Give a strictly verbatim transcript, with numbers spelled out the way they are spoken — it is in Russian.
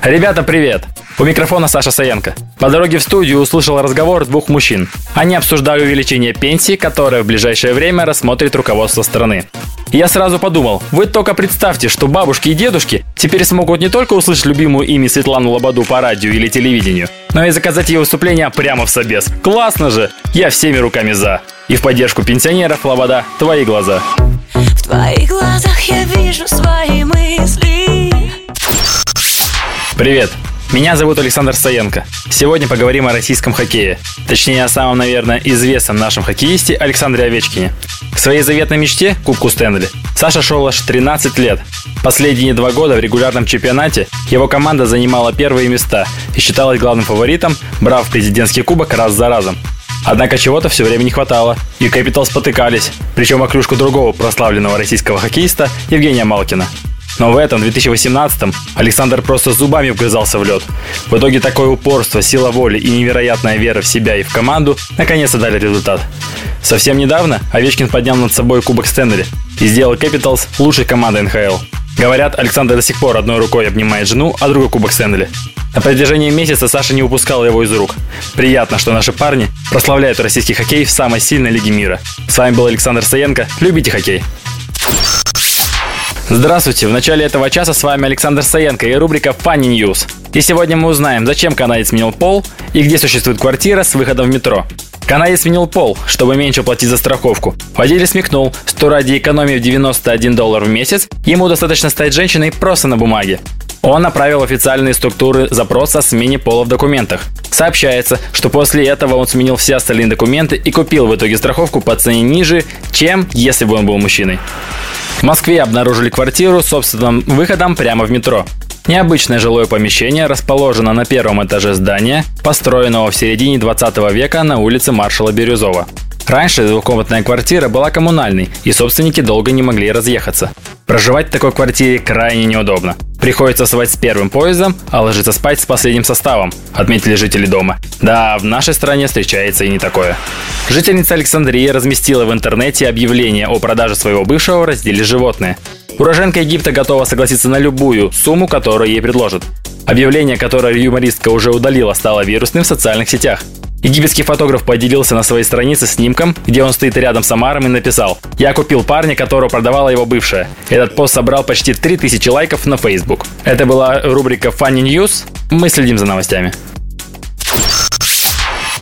Ребята, привет! У микрофона Саша Саенко. По дороге в студию услышал разговор двух мужчин. Они обсуждали увеличение пенсии, которое в ближайшее время рассмотрит руководство страны. Я сразу подумал, вы только представьте, что бабушки и дедушки теперь смогут не только услышать любимую ими Светлану Лободу по радио или телевидению, но и заказать ее выступление прямо в собес. Классно же! Я всеми руками за. И в поддержку пенсионеров, Лобода, твои глаза. В твоих глазах я вижу свои мысли. Привет! Меня зовут Александр Саенко. Сегодня поговорим о российском хоккее. Точнее, о самом, наверное, известном нашем хоккеисте Александре Овечкине. К своей заветной мечте, Кубку Стэнли, Саша шел аж тринадцать лет. Последние два года в регулярном чемпионате его команда занимала первые места и считалась главным фаворитом, брав президентский кубок раз за разом. Однако чего-то все время не хватало, и Capitals спотыкались, причем о клюшку другого прославленного российского хоккеиста Евгения Малкина. Но в этом две тысячи восемнадцатом Александр просто зубами вгрызался в лед. В итоге такое упорство, сила воли и невероятная вера в себя и в команду наконец-то дали результат. Совсем недавно Овечкин поднял над собой Кубок Стэнли и сделал Capitals лучшей командой эн ха эл. Говорят, Александр до сих пор одной рукой обнимает жену, а другой Кубок Стэнли. На протяжении месяца Саша не упускал его из рук. Приятно, что наши парни прославляют российский хоккей в самой сильной лиге мира. С вами был Александр Саенко. Любите хоккей. Здравствуйте, в начале этого часа с вами Александр Саенко и рубрика Funny News. И сегодня мы узнаем, зачем канадец сменил пол и где существует квартира с выходом в метро. Канадец сменил пол, чтобы меньше платить за страховку. Владелец смекнул, что ради экономии в девяносто один доллар в месяц ему достаточно стать женщиной просто на бумаге. Он направил в официальные структуры запрос о смене пола в документах. Сообщается, что после этого он сменил все остальные документы и купил в итоге страховку по цене ниже, чем если бы он был мужчиной. В Москве обнаружили квартиру с собственным выходом прямо в метро. Необычное жилое помещение расположено на первом этаже здания, построенного в середине двадцатого века на улице Маршала Бирюзова. Раньше двухкомнатная квартира была коммунальной, и собственники долго не могли разъехаться. Проживать в такой квартире крайне неудобно. Приходится вставать с первым поездом, а ложиться спать с последним составом, отметили жители дома. Да, в нашей стране встречается и не такое. Жительница Александрии разместила в интернете объявление о продаже своего бывшего в разделе «Животные». Уроженка Египта готова согласиться на любую сумму, которую ей предложат. Объявление, которое юмористка уже удалила, стало вирусным в социальных сетях. Египетский фотограф поделился на своей странице снимком, где он стоит рядом с омаром и написал: «Я купил парня, которого продавала его бывшая». Этот пост собрал почти три тысячи лайков на Facebook. Это была рубрика Funny News. Мы следим за новостями.